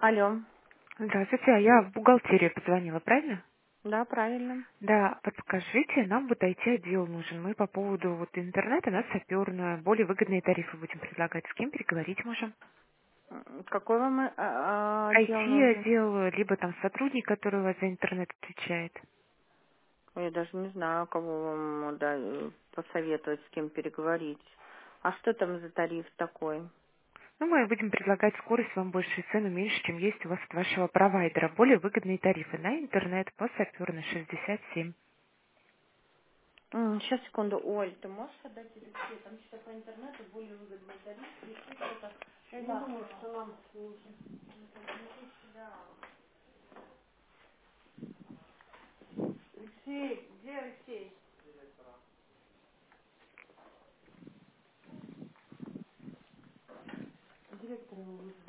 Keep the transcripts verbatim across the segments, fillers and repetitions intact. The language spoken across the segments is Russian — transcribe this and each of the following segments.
Алло. Здравствуйте, а я в бухгалтерию позвонила, правильно? Да, правильно. Да, подскажите, нам вот I T-отдел нужен. Мы по поводу вот интернета на саперную, более выгодные тарифы будем предлагать. С кем переговорить можем? М, Какой вам э, а, отдел нужен? I T-отдел, либо там сотрудник, который у вас за интернет отвечает. Я даже не знаю, кого вам да, э, посоветовать, с кем переговорить. А что там за тариф такой? Ну, мы будем предлагать скорость вам больше и цену меньше, чем есть у вас от вашего провайдера. Более выгодные тарифы на интернет по саперной шестьдесят семь. М, Сейчас, секунду. Оль, ты можешь отдать Алексею? Там что-то по интернету более выгодный тариф. Если что-то... Я не думаю, что нам нужен. Алексей, где Алексей? Директор его вызов.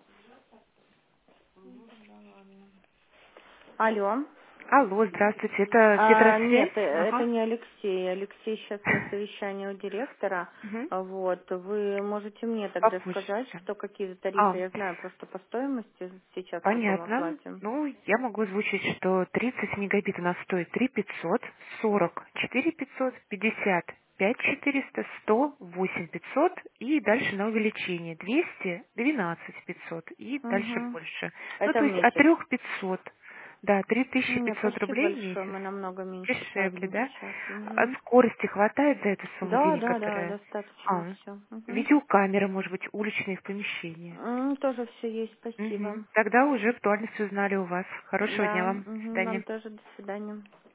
Да ладно. Алло. Алло, здравствуйте, это А, нет, Петросвязь? э, это Ага. не Алексей. Алексей сейчас на совещании у директора. Мгм. А, Вот, вы можете мне тогда сказать, Попозже. что какие тарифы, А, я знаю просто по стоимости сейчас, сколько мы понятно. платим. Ну, я могу озвучить, что тридцать мегабит у нас стоит три пятьсот, сорок четыре пятьсот, пятьдесят пять четыреста, сто восемь пятьсот и дальше на увеличение двести двенадцать пятьсот и дальше Угу. больше. Ну, Это то в есть от месяц. трёх пятьсот до три тысячи Мне пятьсот кажется, рублей в большой, месяц. мы намного меньше Дешевле, платим да? сейчас. А Угу. скорости хватает за эту сумму Да, денег, да, да, которая... достаточно А, все. Угу. видеокамеры, может быть, уличные в помещении. Тоже все есть, Мгм. спасибо. Тогда уже актуальность узнали у вас. Хорошего дня Да, вам. До угу, свидания. вам тоже до свидания.